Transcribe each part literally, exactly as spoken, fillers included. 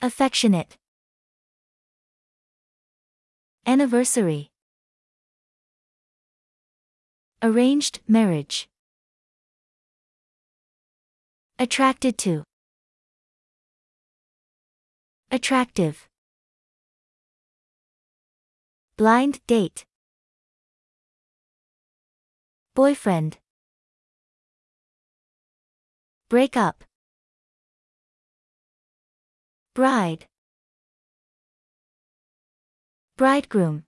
Affectionate. Anniversary. Arranged marriage. Attracted to. Attractive. Blind date. Boyfriend. Break up. Bride. Bridegroom.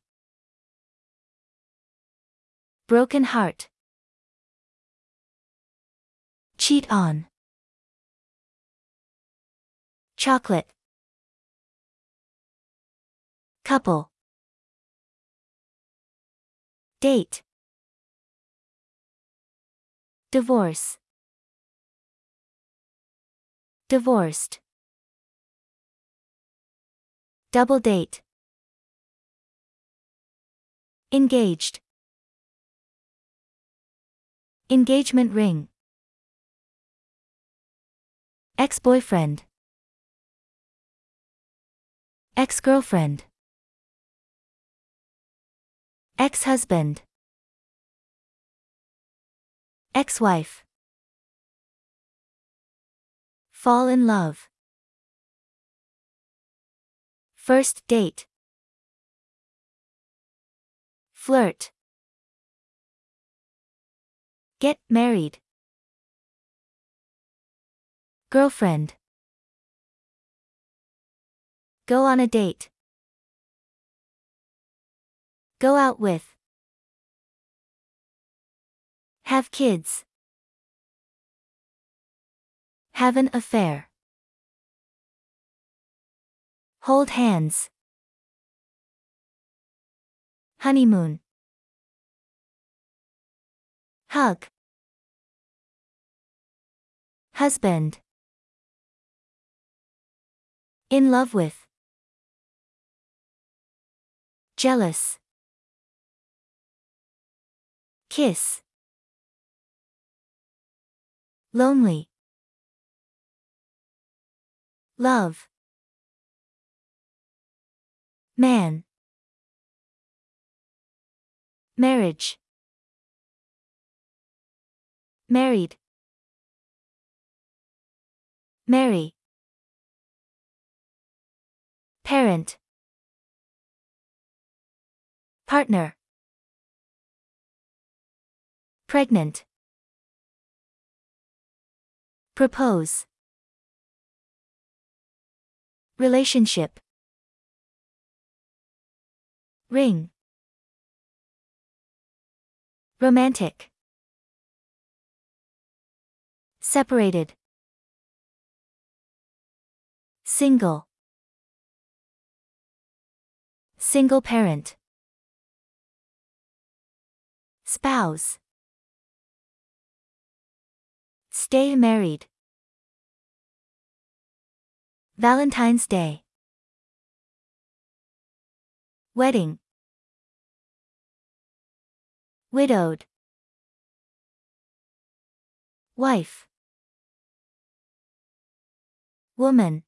Broken heart. Cheat on. Chocolate. Couple. Date. Divorce. Divorced. Double date. Engaged. Engagement ring. Ex-boyfriend. Ex-girlfriend. Ex-husband. Ex-wife. Fall in love. First date. Flirt. Get married. Girlfriend. Go on a date. Go out with. Have kids. Have an affair. Hold hands. Honeymoon. Hug. Husband. In love with. Jealous. Kiss. Lonely. Love. Man. Marriage. Married. Marry. Parent. Partner. Pregnant. Propose. Relationship. Ring. Romantic. Separated. Single. Single parent. Spouse. Stay married. Valentine's Day. Wedding. Widowed. Wife. Woman.